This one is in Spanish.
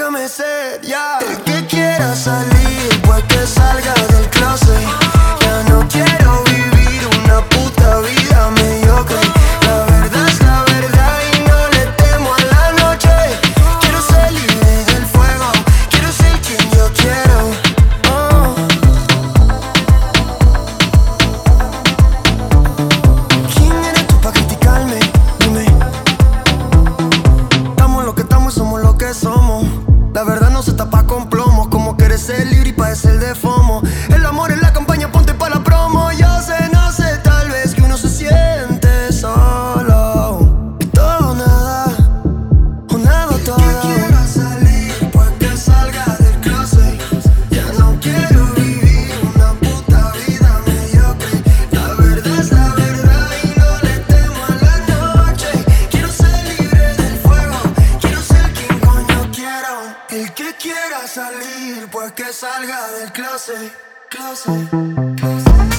dame sed, ya. El que quiera salir, pues que salga del closet. Ya no quiero vivir una puta vida mediocre. La verdad es la verdad y no le temo a la noche. Quiero ser libre del fuego, quiero ser quien yo quiero. ¿Quién eres tú pa' criticarme? Dime. Estamos lo que estamos y somos lo que somos. La verdad no se tapa con plomos. Como quieres ser libre y padecer de FOMO. El amor en la campaña, ponte pa' la promo. Yo sé, no sé, tal vez que uno se siente solo. Y todo o nada todo. Que quiera salir, pues que salga del closet. Ya no quiero vivir una puta vida mediocre. La verdad es la verdad y no le temo a la noche. Quiero ser libre del fuego, quiero ser quien coño quiero. El que quiera salir, pues que salga del closet.